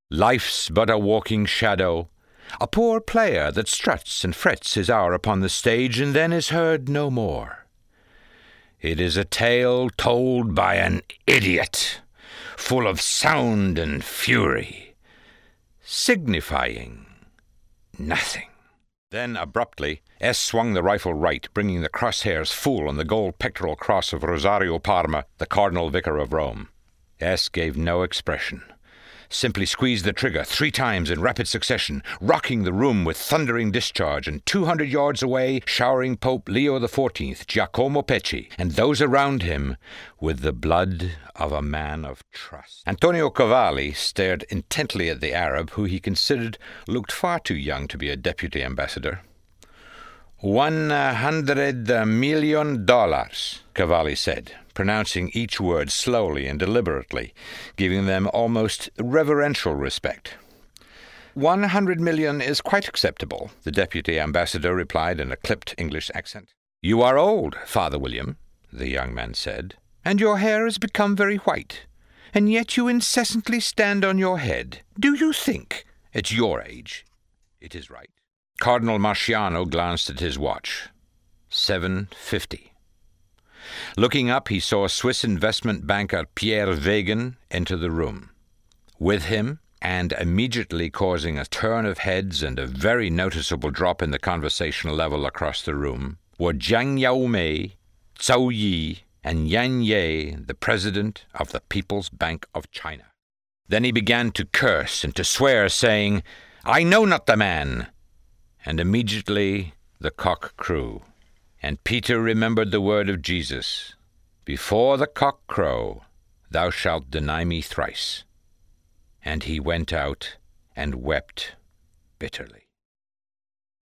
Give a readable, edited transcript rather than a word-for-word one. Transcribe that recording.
Life's but a walking shadow, a poor player that struts and frets his hour upon the stage and then is heard no more. It is a tale told by an idiot, full of sound and fury, signifying nothing. Then, abruptly, S. swung the rifle right, bringing the crosshairs full on the gold pectoral cross of Rosario Parma, the Cardinal Vicar of Rome. S. gave no expression, simply squeezed the trigger 3 times in rapid succession, rocking the room with thundering discharge, and 200 yards away, showering Pope Leo XIV, Giacomo Pecci, and those around him with the blood of a man of trust. Antonio Cavalli stared intently at the Arab, who he considered looked far too young to be a deputy ambassador. $100 million, Cavalli said, pronouncing each word slowly and deliberately, giving them almost reverential respect. 100 million is quite acceptable, the deputy ambassador replied in a clipped English accent. You are old, Father William, the young man said, and your hair has become very white, and yet you incessantly stand on your head. Do you think, at your age, it is right? Cardinal Marciano glanced at his watch. 7:50. Looking up, he saw Swiss investment banker Pierre Wegen enter the room. With him, and immediately causing a turn of heads and a very noticeable drop in the conversational level across the room, were Jiang Yaomei, Cao Yi, and Yan Ye, the president of the People's Bank of China. Then he began to curse and to swear, saying, "I know not the man." And immediately the cock crew. And Peter remembered the word of Jesus, "Before the cock crow, thou shalt deny me thrice." And he went out and wept bitterly.